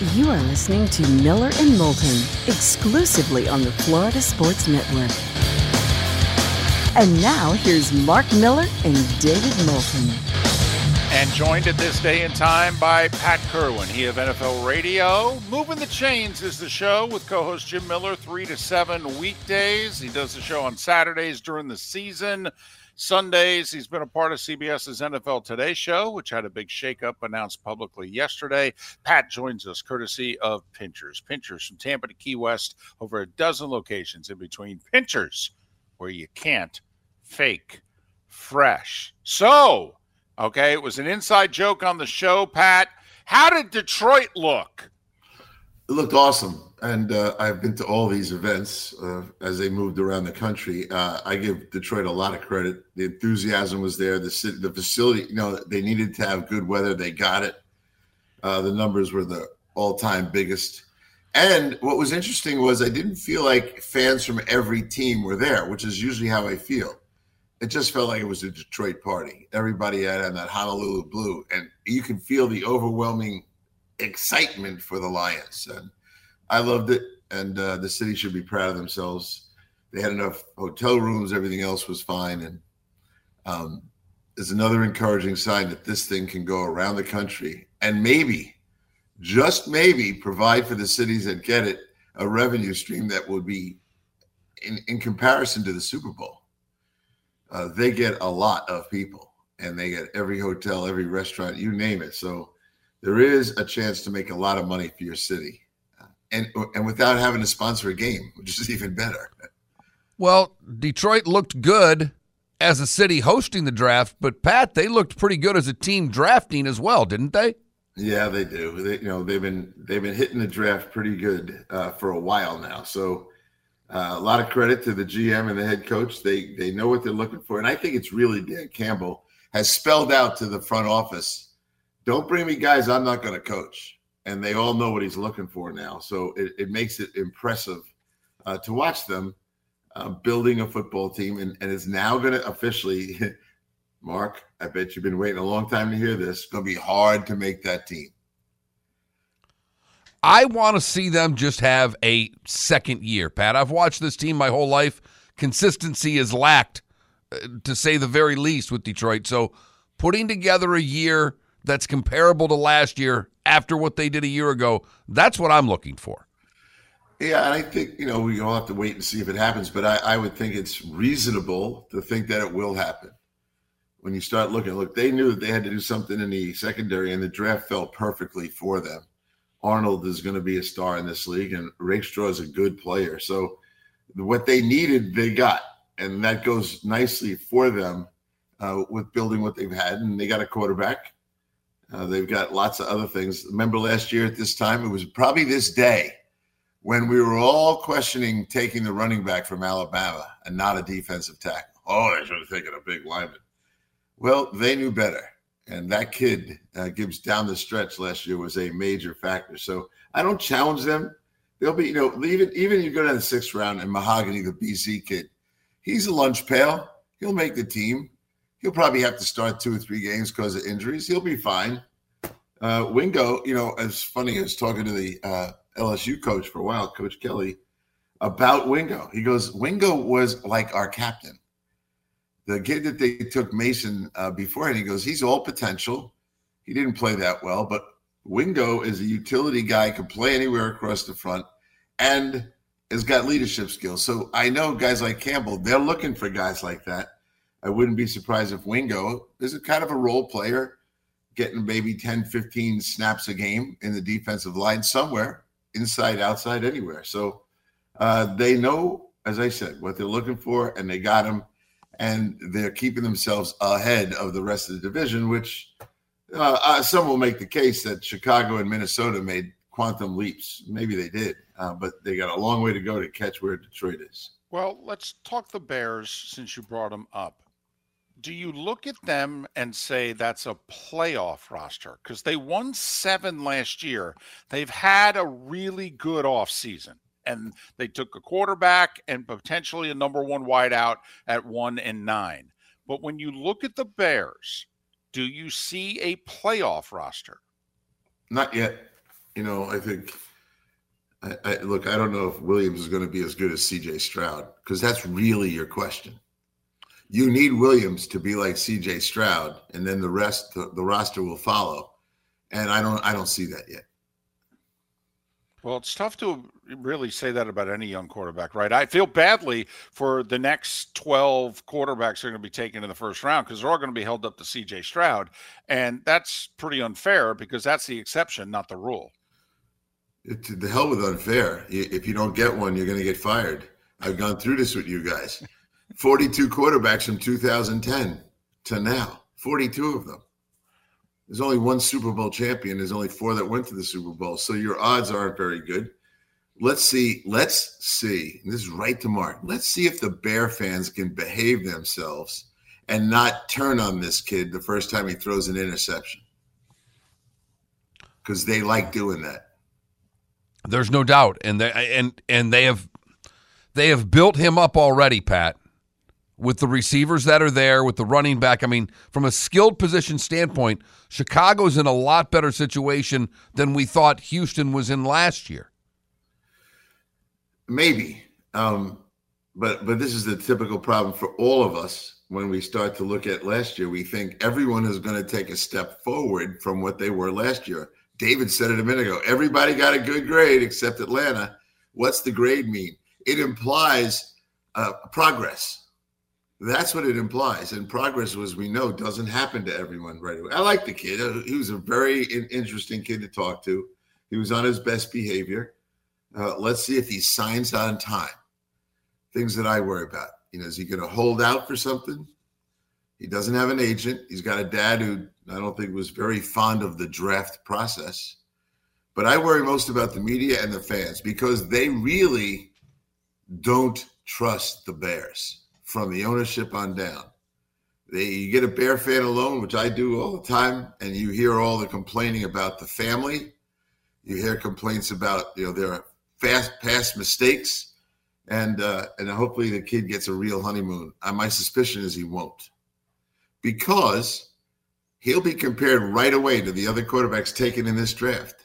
You are listening to Miller and Moulton, exclusively on the Florida Sports Network. And now, here's Mark Miller and David Moulton. And joined at this day and time by Pat Kerwin, he of NFL Radio. Moving the Chains is the show with co-host Jim Miller, 3 to 7 weekdays. He does the show on Saturdays during the season. Sundays, he's been a part of CBS's NFL Today show, which had a big shakeup announced publicly yesterday. Pat joins us courtesy of Pinchers. Pinchers from Tampa to Key West, over a dozen locations in between. Pinchers, where you can't fake fresh. So, okay, it was an inside joke on the show, Pat. How did Detroit look? It looked awesome. And I've been to all these events as they moved around the country. I give Detroit a lot of credit. The enthusiasm was there. The facility, they needed to have good weather. They got it. The numbers were the all-time biggest. And what was interesting was I didn't feel like fans from every team were there, which is usually how I feel. It just felt like it was a Detroit party. Everybody had on that Honolulu blue, and you can feel the overwhelming excitement for the Lions. And I loved it, and the city should be proud of themselves. They had enough hotel rooms. Everything else was fine. And there's another encouraging sign that this thing can go around the country and maybe, just maybe, provide for the cities that get it a revenue stream that would be in comparison to the Super Bowl. They get a lot of people, and they get every hotel, every restaurant, you name it. So there is a chance to make a lot of money for your city. And without having to sponsor a game, which is even better. Well, Detroit looked good as a city hosting the draft, but Pat, they looked pretty good as a team drafting as well, didn't they? Yeah, they do. They've been hitting the draft pretty good for a while now. So a lot of credit to the GM and the head coach. They know what they're looking for, and I think it's really Dan Campbell has spelled out to the front office, don't bring me guys I'm not going to coach. And they all know what he's looking for now. So it makes it impressive to watch them building a football team. And it's now going to officially, Mark, I bet you've been waiting a long time to hear this. It's going to be hard to make that team. I want to see them just have a second year, Pat. I've watched this team my whole life. Consistency is lacked, to say the very least, with Detroit. So putting together a year that's comparable to last year after what they did a year ago, that's what I'm looking for. Yeah, and I think, we all have to wait and see if it happens, but I would think it's reasonable to think that it will happen. When you start looking, they knew that they had to do something in the secondary, and the draft fell perfectly for them. Arnold is going to be a star in this league, and Rakestraw is a good player. So what they needed, they got, and that goes nicely for them with building what they've had, and they got a quarterback. They've got lots of other things. Remember last year at this time, it was probably this day when we were all questioning taking the running back from Alabama and not a defensive tackle. Oh, they should have taken a big lineman. Well, they knew better. And that kid, Gibbs, down the stretch last year was a major factor. So I don't challenge them. They'll be, even you go down the sixth round and Mahogany, the BC kid, he's a lunch pail. He'll make the team. He'll probably have to start 2 or 3 games because of injuries. He'll be fine. Wingo, as funny as talking to the LSU coach for a while, Coach Kelly, about Wingo. He goes, Wingo was like our captain. The kid that they took, Mason, beforehand, he goes, he's all potential. He didn't play that well, but Wingo is a utility guy, can play anywhere across the front, and has got leadership skills. So I know guys like Campbell, they're looking for guys like that. I wouldn't be surprised if Wingo is a kind of a role player, getting maybe 10, 15 snaps a game in the defensive line somewhere, inside, outside, anywhere. So they know, as I said, what they're looking for, and they got him, and they're keeping themselves ahead of the rest of the division, which some will make the case that Chicago and Minnesota made quantum leaps. Maybe they did, but they got a long way to go to catch where Detroit is. Well, let's talk the Bears since you brought them up. Do you look at them and say that's a playoff roster? Because they won 7 last year. They've had a really good offseason, and they took a quarterback and potentially a number 1 wideout at 1-9. But when you look at the Bears, do you see a playoff roster? Not yet. I think look, I don't know if Williams is going to be as good as C.J. Stroud, because that's really your question. You need Williams to be like C.J. Stroud, and then the rest, the roster will follow. And I don't see that yet. Well, it's tough to really say that about any young quarterback, right? I feel badly for the next 12 quarterbacks that are going to be taken in the first round, because they're all going to be held up to C.J. Stroud. And that's pretty unfair, because that's the exception, not the rule. To the hell with unfair. If you don't get one, you're going to get fired. I've gone through this with you guys. 42 quarterbacks from 2010 to now. 42 of them. There's only one Super Bowl champion. There's only 4 that went to the Super Bowl. So your odds aren't very good. Let's see. And this is right to Mark. Let's see if the Bear fans can behave themselves and not turn on this kid the first time he throws an interception, because they like doing that. There's no doubt, and they have built him up already, Pat, with the receivers that are there, with the running back. I mean, from a skilled position standpoint, Chicago's in a lot better situation than we thought Houston was in last year. Maybe, but this is the typical problem for all of us when we start to look at last year. We think everyone is going to take a step forward from what they were last year. David said it a minute ago. Everybody got a good grade except Atlanta. What's the grade mean? It implies progress. That's what it implies. And progress, as we know, doesn't happen to everyone right away. I like the kid. He was a very interesting kid to talk to. He was on his best behavior. Let's see if he signs on time. Things that I worry about. Is he going to hold out for something? He doesn't have an agent. He's got a dad who I don't think was very fond of the draft process. But I worry most about the media and the fans, because they really don't trust the Bears from the ownership on down. You get a Bear fan alone, which I do all the time, and you hear all the complaining about the family. You hear complaints about their past mistakes, and hopefully the kid gets a real honeymoon. My suspicion is he won't, because he'll be compared right away to the other quarterbacks taken in this draft.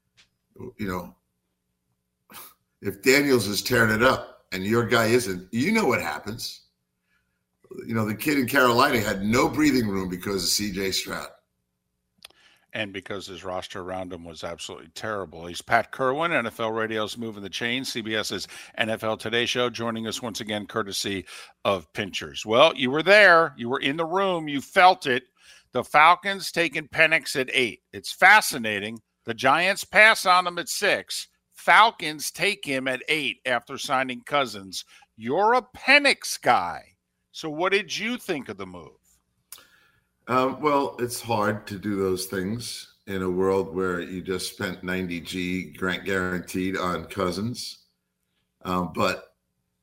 If Daniels is tearing it up and your guy isn't, what happens. The kid in Carolina had no breathing room because of C.J. Stroud. And because his roster around him was absolutely terrible. He's Pat Kerwin, NFL Radio's Moving the Chain, CBS's NFL Today Show, joining us once again courtesy of Pinchers. Well, you were there. You were in the room. You felt it. The Falcons taking Penix at 8. It's fascinating. The Giants pass on him at 6. Falcons take him at 8 after signing Cousins. You're a Penix guy. So what did you think of the move? Well, it's hard to do those things in a world where you just spent $90G grant guaranteed on Cousins. But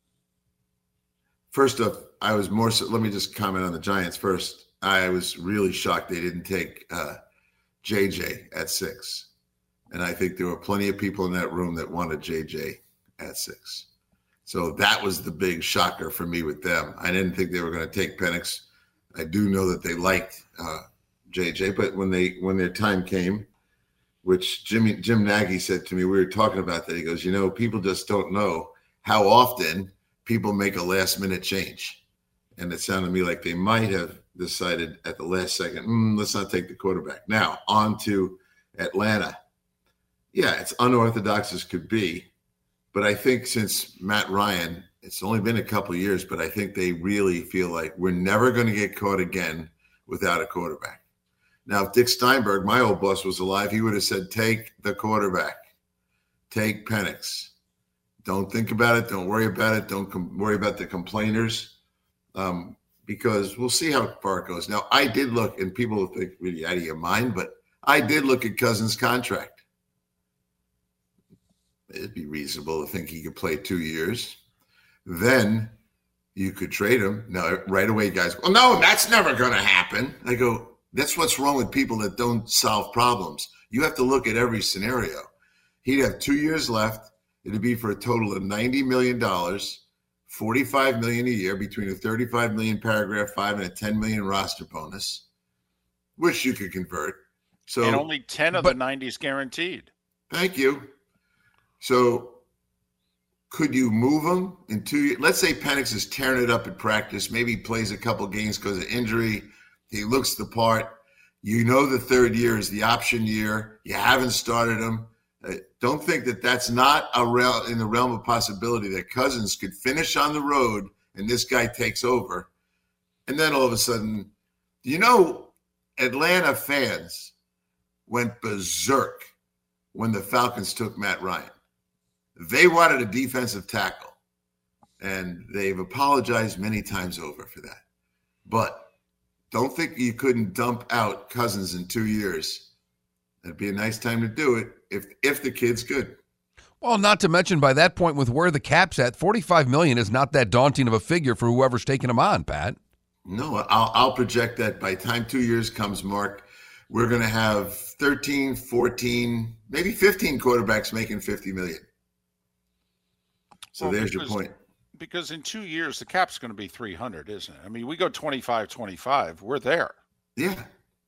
first off, I was more so, let me just comment on the Giants first. I was really shocked they didn't take JJ at 6. And I think there were plenty of people in that room that wanted JJ at 6. So that was the big shocker for me with them. I didn't think they were going to take Penix. I do know that they liked JJ, but when their time came, which Jim Nagy said to me, we were talking about that. He goes, people just don't know how often people make a last-minute change. And it sounded to me like they might have decided at the last second, let's not take the quarterback. Now, on to Atlanta. Yeah, it's unorthodox as could be. But I think since Matt Ryan, it's only been a couple of years, but I think they really feel like we're never going to get caught again without a quarterback. Now, if Dick Steinberg, my old boss, was alive, he would have said, take the quarterback. Take Penix. Don't think about it. Don't worry about it. Don't worry about the complainers, because we'll see how far it goes. Now, I did look, and people will think really out of your mind, but I did look at Cousins' contract. It'd be reasonable to think he could play 2 years. Then you could trade him. No, right away, guys. Well, no, that's never going to happen. I go, that's what's wrong with people that don't solve problems. You have to look at every scenario. He'd have 2 years left. It'd be for a total of $90 million, $45 million a year, between a $35 million paragraph 5 and a $10 million roster bonus, which you could convert. So, and only 10 of the 90s guaranteed. Thank you. So could you move him in 2 years? Let's say Penix is tearing it up at practice. Maybe he plays a couple games because of injury. He looks the part. You know the third year is the option year. You haven't started him. Don't think that that's not in the realm of possibility that Cousins could finish on the road and this guy takes over. And then all of a sudden, Atlanta fans went berserk when the Falcons took Matt Ryan. They wanted a defensive tackle, and they've apologized many times over for that. But don't think you couldn't dump out Cousins in 2 years. That'd be a nice time to do it if the kid's good. Well, not to mention by that point with where the cap's at, $45 million is not that daunting of a figure for whoever's taking him on, Pat. No, I'll project that by the time 2 years comes, Mark, we're going to have 13, 14, maybe 15 quarterbacks making $50 million. So there's your point. Because in 2 years, the cap's going to be 300, isn't it? I mean, we go 25-25. We're there. Yeah.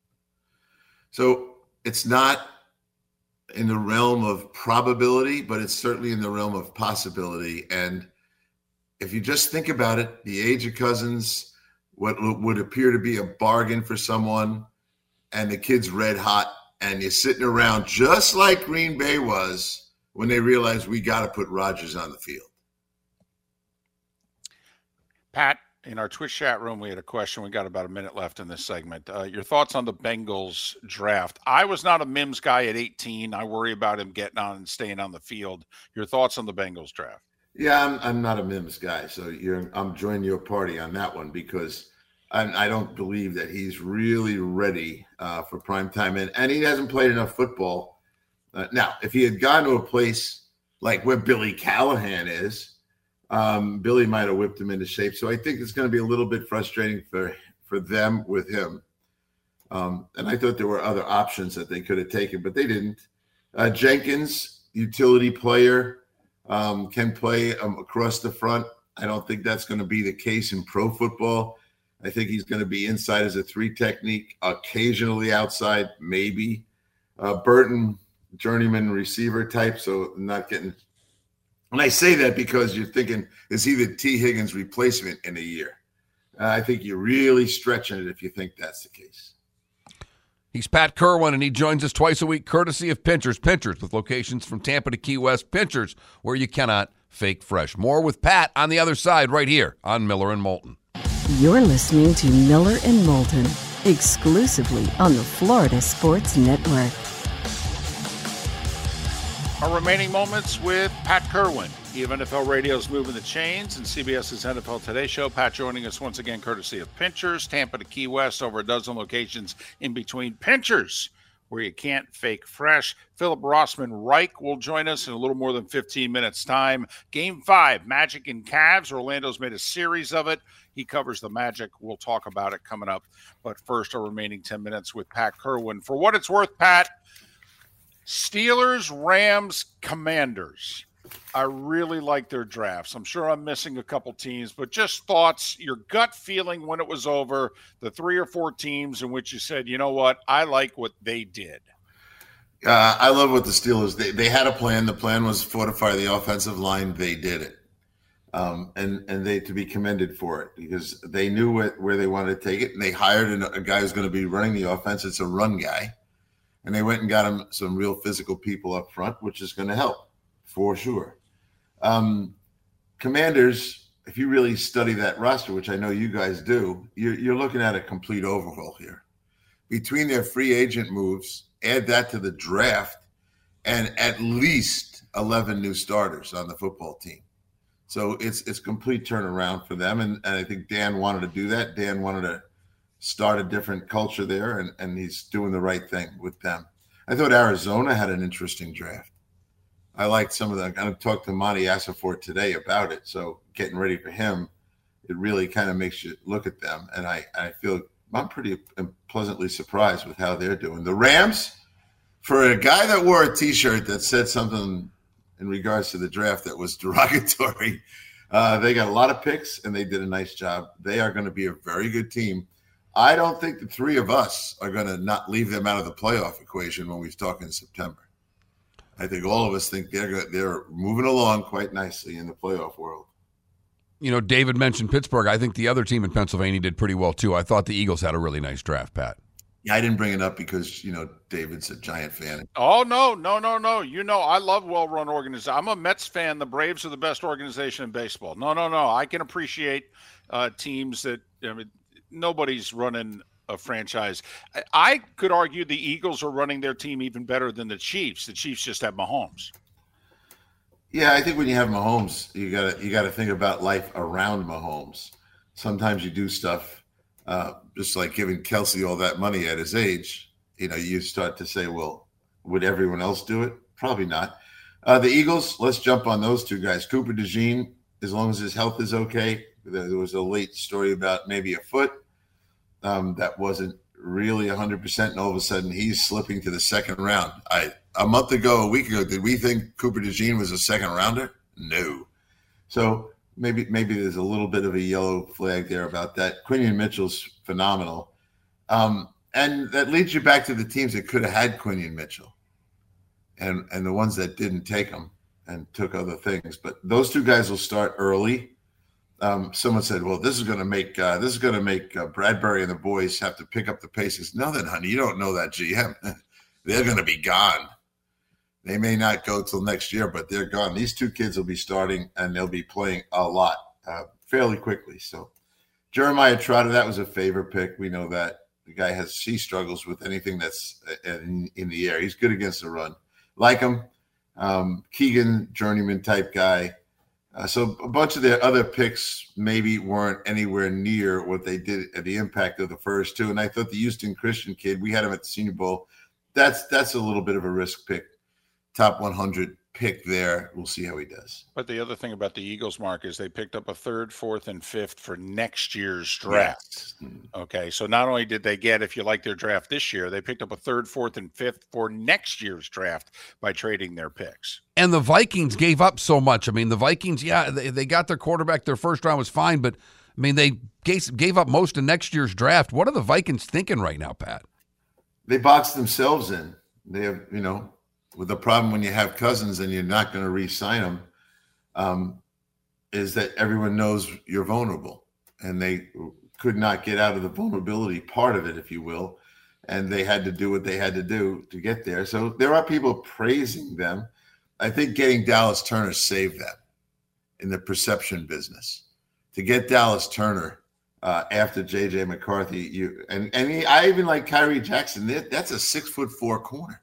So it's not in the realm of probability, but it's certainly in the realm of possibility. And if you just think about it, the age of Cousins, what would appear to be a bargain for someone, and the kid's red hot, and you're sitting around just like Green Bay was when they realized we got to put Rodgers on the field. Pat, in our Twitch chat room, we had a question. We got about a minute left in this segment. Your thoughts on the Bengals draft? I was not a Mims guy at 18. I worry about him getting on and staying on the field. Your thoughts on the Bengals draft? Yeah, I'm not a Mims guy, so I'm joining your party on that one because I don't believe that he's really ready for prime time, and he hasn't played enough football. Now, if he had gone to a place like where Billy Callahan is, Billy might have whipped him into shape. So I think it's going to be a little bit frustrating for them with him. And I thought there were other options that they could have taken, but they didn't. Jenkins, utility player, can play across the front. I don't think that's going to be the case in pro football. I think he's going to be inside as a 3 technique, occasionally outside, maybe. Burton, journeyman receiver type, so not getting – and I say that because you're thinking, is he the T. Higgins replacement in a year? I think you're really stretching it if you think that's the case. He's Pat Kerwin, and he joins us twice a week, courtesy of Pinchers. Pinchers with locations from Tampa to Key West. Pinchers, where you cannot fake fresh. More with Pat on the other side right here on Miller and Moulton. You're listening to Miller and Moulton, exclusively on the Florida Sports Network. Our remaining moments with Pat Kerwin. He of NFL Radio's Moving the Chains and CBS's NFL Today Show. Pat joining us once again courtesy of Pinchers, Tampa to Key West, over a dozen locations in between. Pinchers, where you can't fake fresh. Philip Rossman-Reich will join us in a little more than 15 minutes' time. Game 5, Magic and Cavs. Orlando's made a series of it. He covers the Magic. We'll talk about it coming up. But first, our remaining 10 minutes with Pat Kerwin. For what it's worth, Pat, Steelers, Rams, Commanders. I really like their drafts. I'm sure I'm missing a couple teams, but just thoughts, your gut feeling when it was over, the 3 or 4 teams in which you said, you know what, I like what they did. I love what the Steelers, they had a plan. The plan was fortify the offensive line. They did it. And they to be commended for it because they knew where they wanted to take it, and they hired a guy who's going to be running the offense. It's a run guy. And they went and got him some real physical people up front, which is going to help for sure. Commanders, if you really study that roster, which I know you guys do, you're looking at a complete overhaul here. Between their free agent moves, add that to the draft, and at least 11 new starters on the football team. So it's complete turnaround for them, and I think Dan wanted to do that. Dan wanted to start a different culture there, and he's doing the right thing with them. I thought Arizona had an interesting draft. I liked some of them. I'm going to talk to Monty Asafort today about it, so getting ready for him, it really kind of makes you look at them, and I feel I'm pretty pleasantly surprised with how they're doing. The Rams, for a guy that wore a T-shirt that said something in regards to the draft that was derogatory, they got a lot of picks, and they did a nice job. They are going to be a very good team. I don't think the 3 of us are going to not leave them out of the playoff equation when we talk in September. I think all of us think they're moving along quite nicely in the playoff world. You know, David mentioned Pittsburgh. I think the other team in Pennsylvania did pretty well, too. I thought the Eagles had a really nice draft, Pat. Yeah, I didn't bring it up because, David's a Giant fan. Oh, no. I love well-run organizations. I'm a Mets fan. The Braves are the best organization in baseball. No. I can appreciate teams that nobody's running a franchise. I could argue the Eagles are running their team even better than the Chiefs. The Chiefs just have Mahomes. Yeah, I think when you have Mahomes, you gotta think about life around Mahomes. Sometimes you do stuff just like giving Kelsey all that money at his age. You start to say, well, would everyone else do it? Probably not. The Eagles, let's jump on those two guys. Cooper DeJean, as long as his health is okay. There was a late story about maybe a foot that wasn't really 100%, and all of a sudden he's slipping to the second round. A week ago, did we think Cooper DeJean was a second rounder? No. So maybe there's a little bit of a yellow flag there about that. Quinion Mitchell's phenomenal. And that leads you back to the teams that could have had Quinion Mitchell and the ones that didn't take him and took other things. But those two guys will start early. Someone said, well, this is going to make Bradbury and the boys have to pick up the pace. No, then, honey, you don't know that GM. They're going to be gone. They may not go till next year, but they're gone. These two kids will be starting, and they'll be playing a lot fairly quickly. So Jeremiah Trotter, that was a favorite pick. We know that. The guy he struggles with anything that's in the air. He's good against the run. Like him. Keegan, journeyman type guy. So a bunch of their other picks maybe weren't anywhere near what they did at the impact of the first two. And I thought the Houston Christian kid, we had him at the Senior Bowl. That's a little bit of a risk pick. Top 100 pick there. We'll see how he does. But the other thing about the Eagles, Mark, is they picked up a 3rd, 4th, and 5th for next year's draft. Yes. Okay, so not only did they get, if you like their draft this year, they picked up a 3rd, 4th, and 5th for next year's draft by trading their picks. And the Vikings gave up so much. I mean, the Vikings, they got their quarterback. Their first round was fine, but, I mean, they gave up most of next year's draft. What are the Vikings thinking right now, Pat? They boxed themselves in. They have, with the problem when you have Cousins and you're not going to re-sign them, is that everyone knows you're vulnerable. And they could not get out of the vulnerability part of it, if you will. And they had to do what they had to do to get there. So there are people praising them. I think getting Dallas Turner saved them in the perception business. To get Dallas Turner after J.J. McCarthy, I even like Kyrie Jackson. That's a 6'4" corner.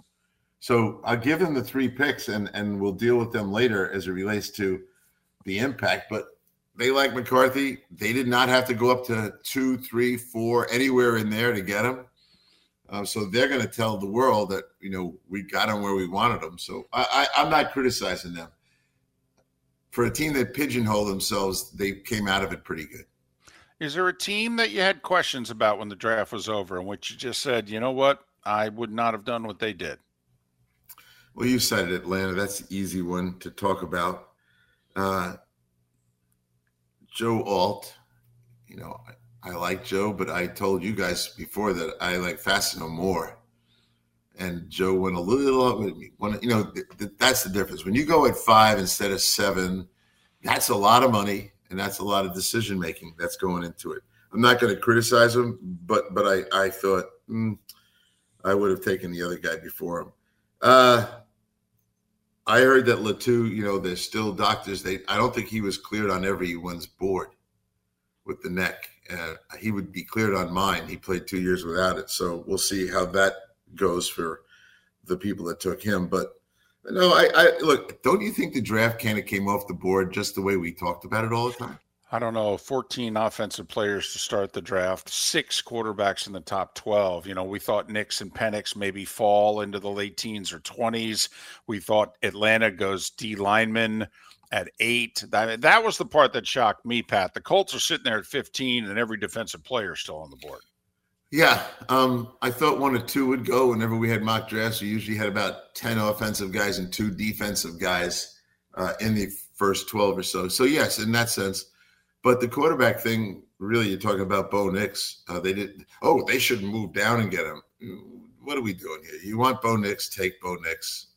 So I'll give them the 3 picks, and we'll deal with them later as it relates to the impact. But they like McCarthy. They did not have to go up to 2, 3, 4, anywhere in there to get him. So they're going to tell the world that, we got him where we wanted him. So I'm not criticizing them. For a team that pigeonholed themselves, they came out of it pretty good. Is there a team that you had questions about when the draft was over in which you just said, you know what, I would not have done what they did? Well, you cited Atlanta. That's the easy one to talk about. Joe Alt, I like Joe, but I told you guys before that I like Fassino more. And Joe went a little up with me. That's the difference. When you go at 5 instead of 7, that's a lot of money, and that's a lot of decision making that's going into it. I'm not going to criticize him, but I thought I would have taken the other guy before him. I heard that Latu, there's still doctors. I don't think he was cleared on everyone's board with the neck. He would be cleared on mine. He played 2 years without it. So we'll see how that goes for the people that took him. But no, I look, don't you think the draft kind of came off the board just the way we talked about it all the time? I don't know, 14 offensive players to start the draft, 6 quarterbacks in the top 12. We thought Nix and Penix maybe fall into the late teens or 20s. We thought Atlanta goes D lineman at 8. That was the part that shocked me, Pat. The Colts are sitting there at 15 and every defensive player is still on the board. Yeah, I thought 1 or 2 would go. Whenever we had mock drafts, we usually had about 10 offensive guys and 2 defensive guys in the first 12 or so. So, yes, in that sense. But the quarterback thing, really, you're talking about Bo Nix. They should move down and get him. What are we doing here? You want Bo Nix, take Bo Nix.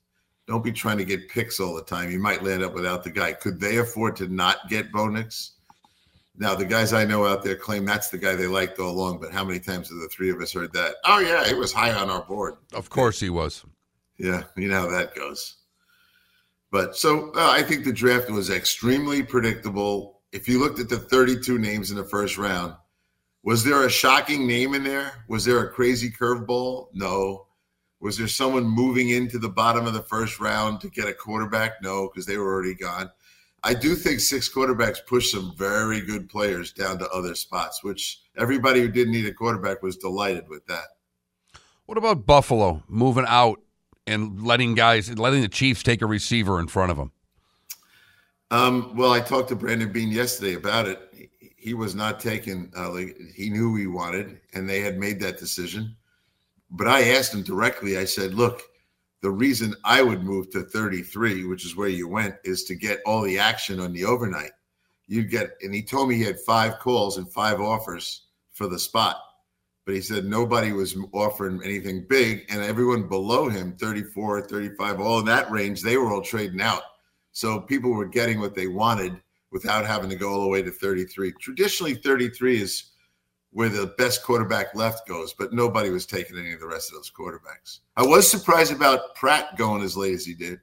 Don't be trying to get picks all the time. You might land up without the guy. Could they afford to not get Bo Nix? Now, the guys I know out there claim that's the guy they liked all along, but how many times have the three of us heard that? Oh, yeah, he was high on our board. Of course he was. Yeah, you know how that goes. But so I think the draft was extremely predictable. If you looked at the 32 names in the first round, was there a shocking name in there? Was there a crazy curveball? No. Was there someone moving into the bottom of the first round to get a quarterback? No, because they were already gone. I do think 6 quarterbacks pushed some very good players down to other spots, which everybody who didn't need a quarterback was delighted with that. What about Buffalo moving out and letting the Chiefs take a receiver in front of them? Well, I talked to Brandon Beane yesterday about it. He was not taking he knew who he wanted, and they had made that decision. But I asked him directly, I said, look, the reason I would move to 33, which is where you went, is to get all the action on the overnight. And he told me he had 5 calls and 5 offers for the spot. But he said nobody was offering anything big, and everyone below him, 34, 35, all in that range, they were all trading out. So people were getting what they wanted without having to go all the way to 33. Traditionally, 33 is where the best quarterback left goes, but nobody was taking any of the rest of those quarterbacks. I was surprised about Pratt going as late as he did,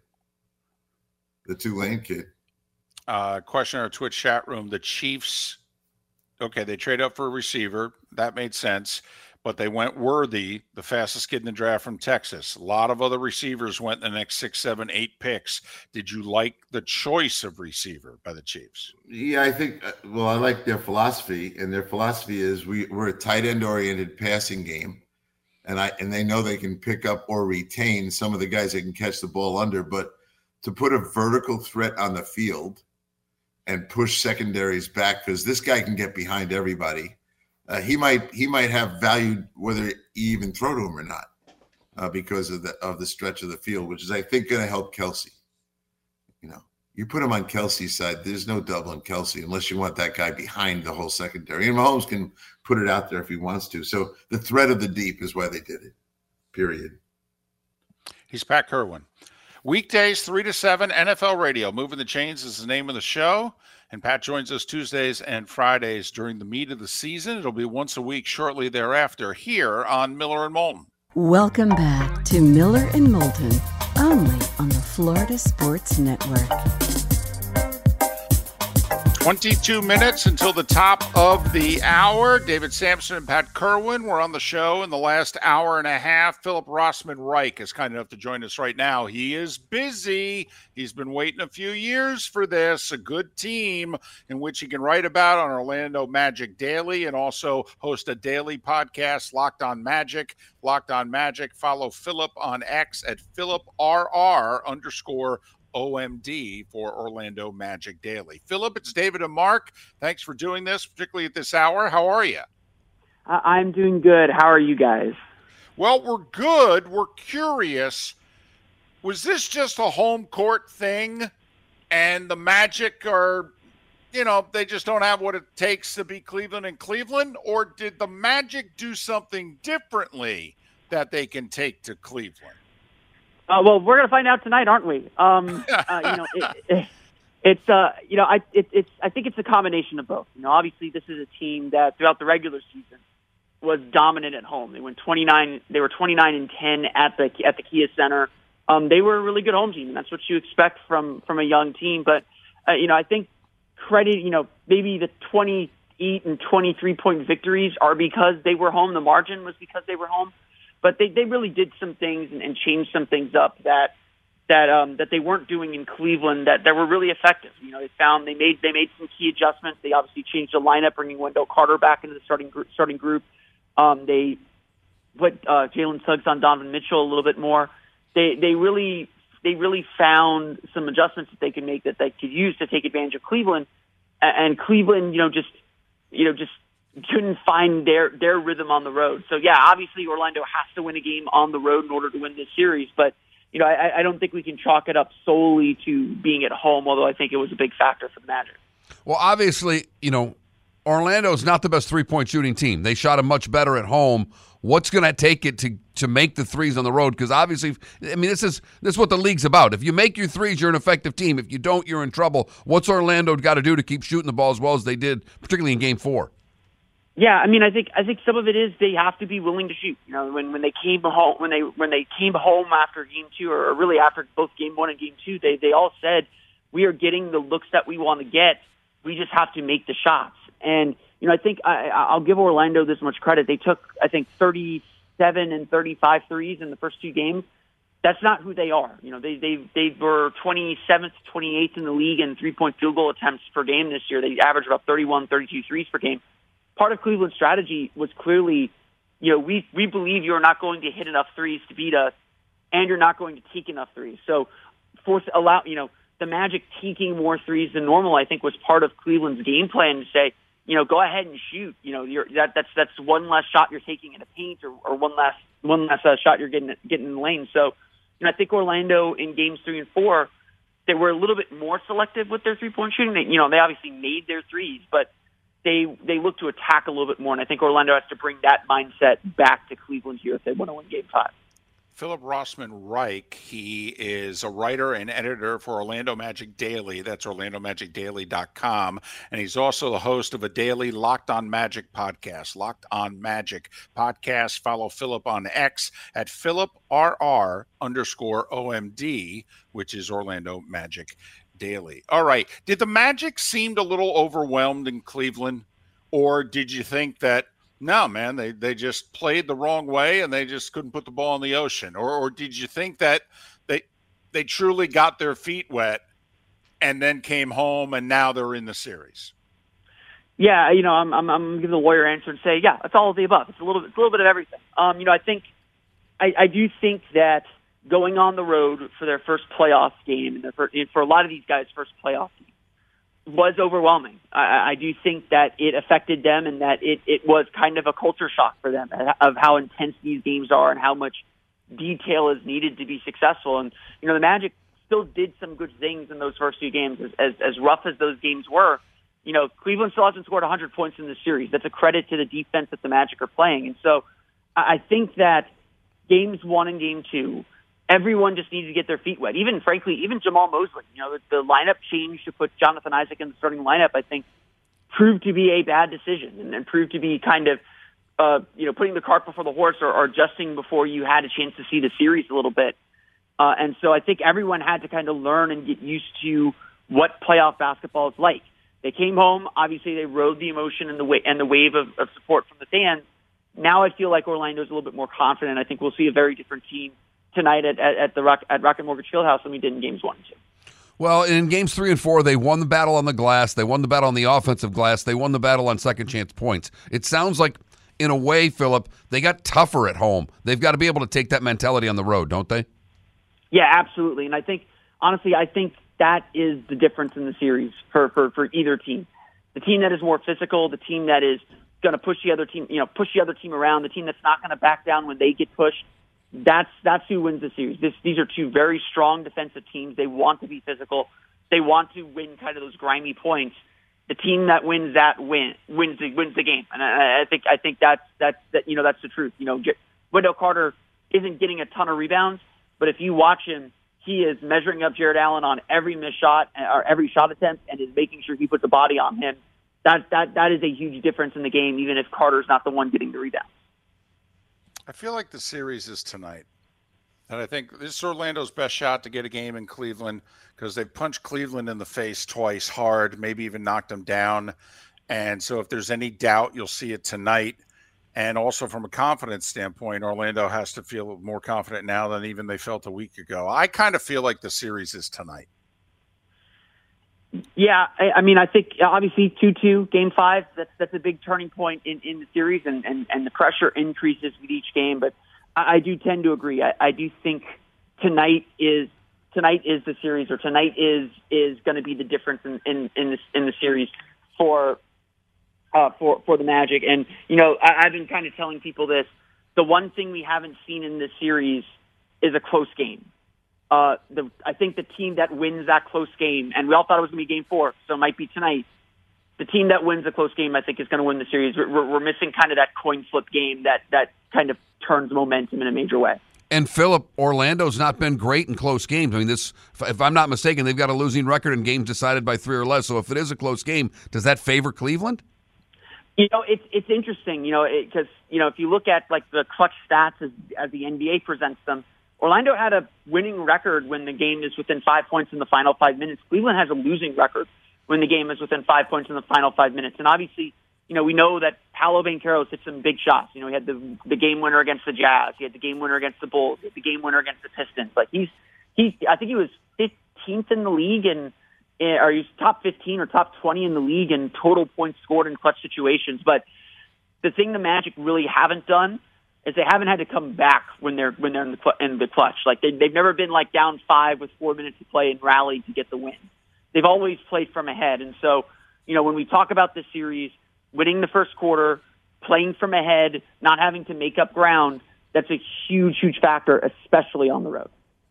the Tulane kid. Question in our Twitch chat room. The Chiefs, okay, they trade up for a receiver. That made sense. But they went Worthy, the fastest kid in the draft from Texas. A lot of other receivers went in the next 6, 7, 8 picks. Did you like the choice of receiver by the Chiefs? Yeah, I think, I like their philosophy. And their philosophy is we're a tight end oriented passing game. And they know they can pick up or retain some of the guys that can catch the ball under. But to put a vertical threat on the field and push secondaries back, because this guy can get behind everybody. He might have value whether you even throw to him or not, because of the stretch of the field, which is I think going to help Kelsey. You know, you put him on Kelsey's side, there's no doubling Kelsey unless you want that guy behind the whole secondary. And Mahomes can put it out there if he wants to. So the threat of the deep is why they did it. Period. He's Pat Kerwin. Weekdays 3 to 7, NFL Radio. Moving the Chains is the name of the show. And Pat joins us Tuesdays and Fridays during the meat of the season. It'll be once a week shortly thereafter here on Miller and Moulton. Welcome back to Miller and Moulton, only on the Florida Sports Network. 22 minutes until the top of the hour. David Sampson and Pat Kerwin were on the show in the last hour and a half. Philip Rossman Reich is kind enough to join us right now. He is busy. He's been waiting a few years for this. A good team in which he can write about on Orlando Magic Daily and also host a daily podcast, Locked on Magic. Locked on Magic. Follow Philip on X at PhilipRR_OMD for Orlando Magic Daily. Philip, it's David and Mark. Thanks for doing this, particularly at this hour. How are you? I'm doing good. How are you guys? Well, we're good. We're curious. Was this just a home court thing and the Magic are, they just don't have what it takes to beat Cleveland in Cleveland? Or did the Magic do something differently that they can take to Cleveland? Well, we're going to find out tonight, aren't we? I think it's a combination of both. Obviously, this is a team that throughout the regular season was dominant at home. They went 29. They were 29-10 at the Kia Center. They were a really good home team, and that's what you expect from a young team. But I think credit, maybe the 28 and 23 point victories are because they were home. The margin was because they were home. But they really did some things and changed some things up that they weren't doing in Cleveland that were really effective. They made some key adjustments. They obviously changed the lineup, bringing Wendell Carter back into the starting group. They put Jalen Suggs on Donovan Mitchell a little bit more. They really found some adjustments that they could make that they could use to take advantage of Cleveland. And Cleveland, just couldn't find their rhythm on the road. So, yeah, obviously Orlando has to win a game on the road in order to win this series. But, I don't think we can chalk it up solely to being at home, although I think it was a big factor for the Magic. Well, obviously, Orlando's not the best three-point shooting team. They shot it much better at home. What's going to take it to make the threes on the road? Because obviously, I mean, this is what the league's about. If you make your threes, you're an effective team. If you don't, you're in trouble. What's Orlando got to do to keep shooting the ball as well as they did, particularly in Game 4? Yeah, I mean, I think some of it is they have to be willing to shoot. You know, when they came home when they came home after Game 2, or really after both Game 1 and Game 2, they all said, we are getting the looks that we want to get. We just have to make the shots. And, you know, I think I'll give Orlando this much credit. They took, I think, 37 and 35 threes in the first 2 games. That's not who they are. You know, they were 27th, 28th in the league in three-point field goal attempts per game this year. They averaged about 31, 32 threes per game. Part of Cleveland's strategy was clearly, you know, we believe you're not going to hit enough threes to beat us, and you're not going to take enough threes. So the Magic taking more threes than normal, I think, was part of Cleveland's game plan to say, you know, go ahead and shoot. You know, that's one less shot you're taking in the paint, or one less shot you're getting in the lane. So, you know, I think Orlando in games 3 and 4, they were a little bit more selective with their 3-point shooting. They obviously made their threes, but they look to attack a little bit more. And I think Orlando has to bring that mindset back to Cleveland here if they want to win Game 5. Philip Rossman Reich, he is a writer and editor for Orlando Magic Daily. That's OrlandoMagicDaily.com. And he's also the host of a daily Locked On Magic podcast. Locked On Magic podcast. Follow Philip on X at PhilipRR_OMD, which is Orlando Magic Daily. All right. Did the Magic seem a little overwhelmed in Cleveland? Or did you think that, no, man, they just played the wrong way and they just couldn't put the ball in the ocean? Or did you think that they truly got their feet wet and then came home and now they're in the series? Yeah, you know, I'm gonna give the lawyer answer and say, yeah, it's all of the above. It's a little bit of everything. You know, I think I do think that going on the road for their first playoff game, and for a lot of these guys' first playoff game, was overwhelming. I do think that it affected them, and that it was kind of a culture shock for them of how intense these games are and how much detail is needed to be successful. And, you know, the Magic still did some good things in those first 2 games. As rough as those games were, you know, Cleveland still hasn't scored 100 points in this series. That's a credit to the defense that the Magic are playing. And so I think that games 1 and game 2, everyone just needs to get their feet wet. Frankly, even Jamal Mosley, you know, the lineup change to put Jonathan Isaac in the starting lineup, I think, proved to be a bad decision and proved to be kind of, you know, putting the cart before the horse or adjusting before you had a chance to see the series a little bit. And so I think everyone had to kind of learn and get used to what playoff basketball is like. They came home. Obviously, they rode the emotion and the wave of support from the fans. Now I feel like Orlando's a little bit more confident. I think we'll see a very different team tonight at Rocket Mortgage Fieldhouse than we did in games 1 and 2. Well, in games 3 and 4, they won the battle on the glass. They won the battle on the offensive glass. They won the battle on second chance points. It sounds like, in a way, Philip, they got tougher at home. They've got to be able to take that mentality on the road, don't they? Yeah, absolutely. And I think, honestly, that is the difference in the series for either team. The team that is more physical, the team that is going to push the other team around, the team that's not going to back down when they get pushed. That's who wins the series. These are 2 very strong defensive teams. They want to be physical. They want to win kind of those grimy points. The team that wins the game. And I think that's the truth. You know, Wendell Carter isn't getting a ton of rebounds, but if you watch him, he is measuring up Jared Allen on every missed shot or every shot attempt, and is making sure he puts a body on him. That is a huge difference in the game, even if Carter's not the one getting the rebound. I feel like the series is tonight. And I think this is Orlando's best shot to get a game in Cleveland, because they've punched Cleveland in the face twice hard, maybe even knocked them down. And so if there's any doubt, you'll see it tonight. And also from a confidence standpoint, Orlando has to feel more confident now than even they felt a week ago. I kind of feel like the series is tonight. Yeah, I mean, I think obviously 2-2, Game 5, that's a big turning point in the series, and the pressure increases with each game. But I do tend to agree. I do think tonight is the series, or tonight is going to be the difference in the series for the Magic. And you know, I've been kind of telling people this. The one thing we haven't seen in this series is a close game. I think the team that wins that close game, and we all thought it was going to be Game 4, so it might be tonight. the team that wins a close game, I think, is going to win the series. We're missing kind of that coin flip game that kind of turns momentum in a major way. And Philip, Orlando's not been great in close games. I mean, this, if I'm not mistaken, they've got a losing record in games decided by 3 or less. So if it is a close game, does that favor Cleveland? It's interesting, because, if you look at like the clutch stats as the NBA presents them, Orlando had a winning record when the game is within 5 points in the final 5 minutes. Cleveland has a losing record when the game is within 5 points in the final 5 minutes. And obviously, we know that Paolo Banchero's hit some big shots. He had the game winner against the Jazz. He had the game winner against the Bulls. He had the game winner against the Pistons. Like I think he was 15th in the league or he's top 15 or top 20 in the league in total points scored in clutch situations. But the thing the Magic really haven't done is they haven't had to come back when they're in the clutch. Like they've never been like down 5 with 4 minutes to play and rally to get the win. They've always played from ahead. And so, when we talk about this series, winning the first quarter, playing from ahead, not having to make up ground, that's a huge, huge factor, especially on the road.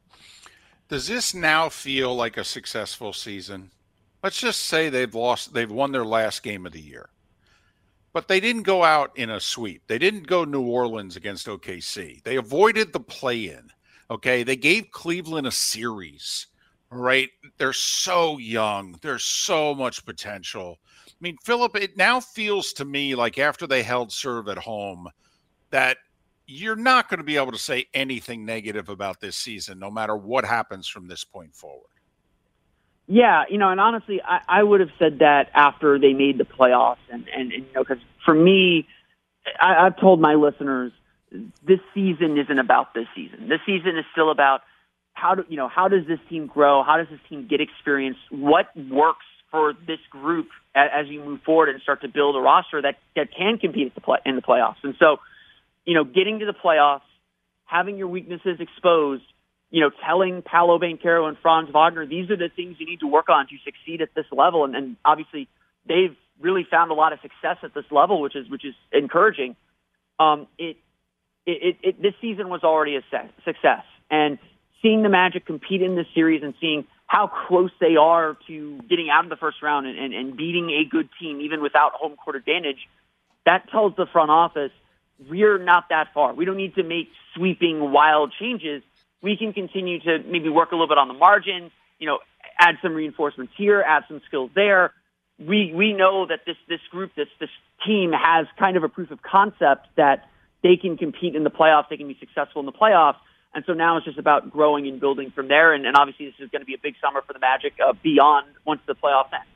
Does this now feel like a successful season? Let's just say they've won their last game of the year. But they didn't go out in a sweep. They didn't go New Orleans against OKC. They avoided the play-in, okay? They gave Cleveland a series, right? They're so young. There's so much potential. I mean, Philip, it now feels to me like after they held serve at home that you're not going to be able to say anything negative about this season, no matter what happens from this point forward. Yeah, and honestly, I would have said that after they made the playoffs, and because for me, I've told my listeners, this season isn't about this season. This season is still about how does this team grow? How does this team get experience? What works for this group as you move forward and start to build a roster that can compete in the playoffs? And so, getting to the playoffs, having your weaknesses exposed, telling Paolo Banchero and Franz Wagner, these are the things you need to work on to succeed at this level. And obviously they've really found a lot of success at this level, which is encouraging. This season was already a success, and seeing the Magic compete in this series and seeing how close they are to getting out of the first round and beating a good team, even without home court advantage, that tells the front office, we're not that far. We don't need to make sweeping, wild changes. We can continue to maybe work a little bit on the margin, add some reinforcements here, add some skills there. We know that this group, this team has kind of a proof of concept that they can compete in the playoffs, they can be successful in the playoffs. And so now it's just about growing and building from there. And obviously this is going to be a big summer for the Magic beyond once the playoffs end.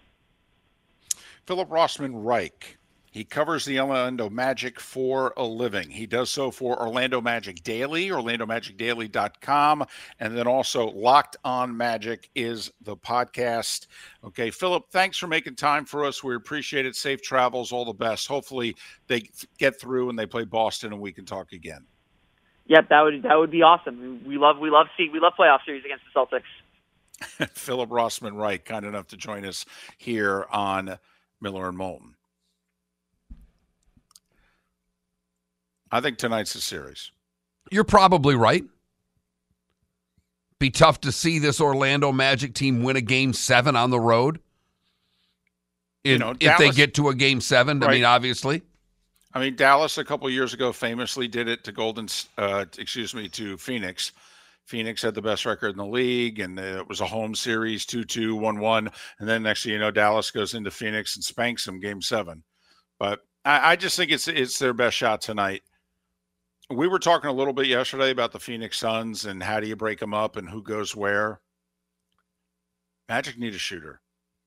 Philip Rossman Reich. He covers the Orlando Magic for a living. He does so for Orlando Magic Daily, orlandomagicdaily.com, and then also Locked On Magic is the podcast. Okay, Philip, thanks for making time for us. We appreciate it. Safe travels, all the best. Hopefully they get through and they play Boston and we can talk again. Yep, that would be awesome. We love playoff series against the Celtics. Philip Rossman Reich, kind enough to join us here on Miller and Moulton. I think tonight's a series. You're probably right. Be tough to see this Orlando Magic team win a Game 7 on the road. If they get to a Game 7, right. I mean, obviously. I mean, Dallas a couple years ago famously did it to Phoenix. Phoenix had the best record in the league, and it was a home series, 2-2, 1-1. And then next thing you know, Dallas goes into Phoenix and spanks them Game 7. But I just think it's their best shot tonight. We were talking a little bit yesterday about the Phoenix Suns and how do you break them up and who goes where. Magic need a shooter.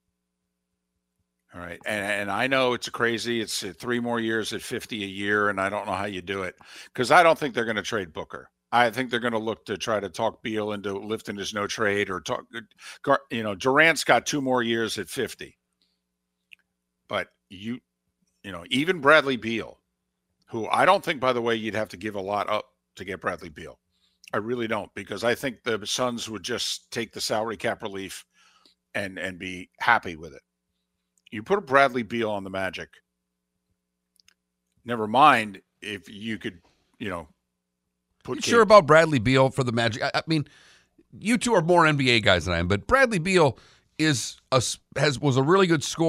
All right. And I know it's crazy. It's 3 more years at $50 a year, and I don't know how you do it because I don't think they're going to trade Booker. I think they're going to look to try to talk Beal into lifting his no trade or talk. Durant's got 2 more years at 50. But even Bradley Beal, who I don't think, by the way, you'd have to give a lot up to get Bradley Beal. I really don't, because I think the Suns would just take the salary cap relief and be happy with it. You put a Bradley Beal on the Magic, never mind if you could, put. Sure about Bradley Beal for the Magic? I mean, you two are more NBA guys than I am, but Bradley Beal was a really good scorer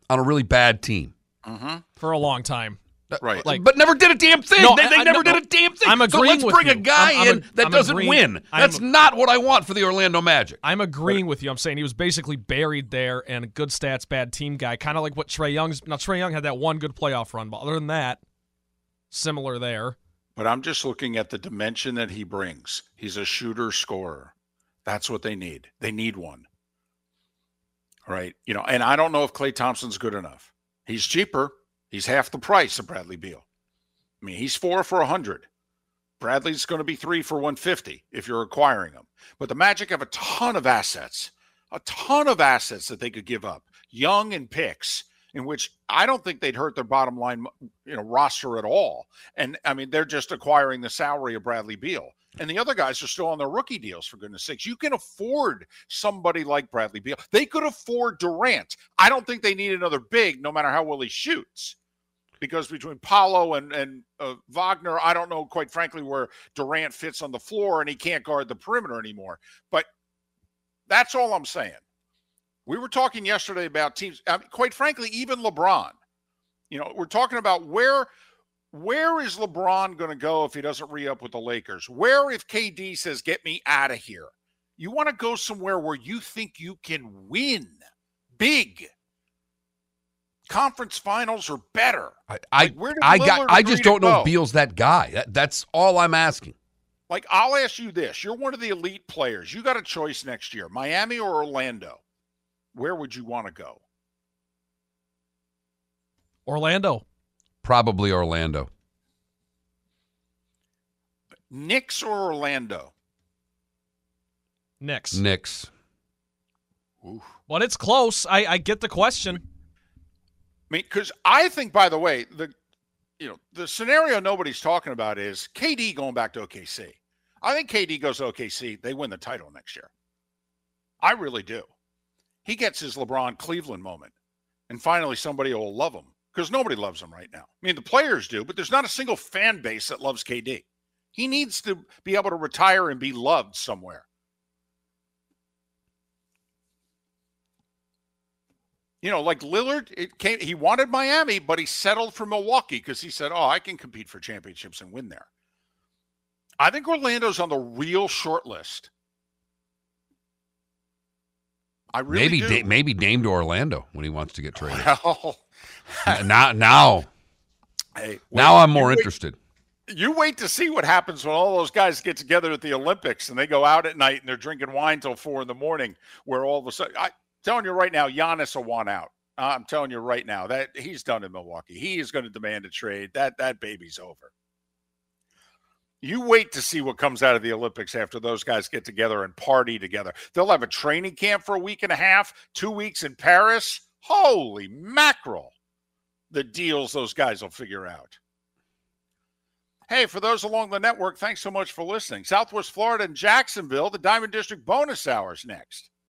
on a really bad team. For a long time. Right. But never did a damn thing. No, they never did a damn thing. I'm agreeing so with let's bring you. a guy in that doesn't win. That's not what I want for the Orlando Magic. I'm agreeing with you. I'm saying he was basically buried there and a good stats, bad team guy. Kind of like what Trae Young's. Now, Trae Young had that one good playoff run, but other than that, similar there. But I'm just looking at the dimension that he brings. He's a shooter-scorer. That's what they need. They need one. Right? And I don't know if Klay Thompson's good enough. He's cheaper. He's half the price of Bradley Beal. I mean, he's 4 for 100. Bradley's going to be 3 for 150 if you're acquiring him. But the Magic have a ton of assets that they could give up, young and picks, in which I don't think they'd hurt their bottom line, roster at all. And I mean, they're just acquiring the salary of Bradley Beal. And the other guys are still on their rookie deals, for goodness sakes. You can afford somebody like Bradley Beal. They could afford Durant. I don't think they need another big, no matter how well he shoots. Because between Paolo and Wagner, I don't know, quite frankly, where Durant fits on the floor, and he can't guard the perimeter anymore. But that's all I'm saying. We were talking yesterday about teams. Quite frankly, even LeBron. We're talking about where is LeBron going to go if he doesn't re-up with the Lakers? Where if KD says, get me out of here? You want to go somewhere where you think you can win big. Conference finals are better. I just don't know if Beal's that guy. That's all I'm asking. Like, I'll ask you this. You're one of the elite players. You got a choice next year, Miami or Orlando. Where would you want to go? Orlando. Probably Orlando. Knicks or Orlando? Knicks. Oof. But it's close. I get the question. I mean, because I think, by the way, the scenario nobody's talking about is KD going back to OKC. I think KD goes to OKC, they win the title next year. I really do. He gets his LeBron Cleveland moment, and finally somebody will love him, because nobody loves him right now. I mean, the players do, but there's not a single fan base that loves KD. He needs to be able to retire and be loved somewhere. Like Lillard, he wanted Miami, but he settled for Milwaukee because he said, I can compete for championships and win there. I think Orlando's on the real short list. I really do. Maybe Dame to Orlando when he wants to get traded. Well, now I'm more interested. You wait to see what happens when all those guys get together at the Olympics and they go out at night and they're drinking wine till 4 a.m, where all of a sudden, telling you right now, Giannis will want out. I'm telling you right now that he's done in Milwaukee. He is going to demand a trade. That baby's over. You wait to see what comes out of the Olympics after those guys get together and party together. They'll have a training camp for a week and a half, 2 weeks in Paris. Holy mackerel. The deals those guys will figure out. Hey, for those along the network, thanks so much for listening. Southwest Florida and Jacksonville, the Diamond District bonus hours next.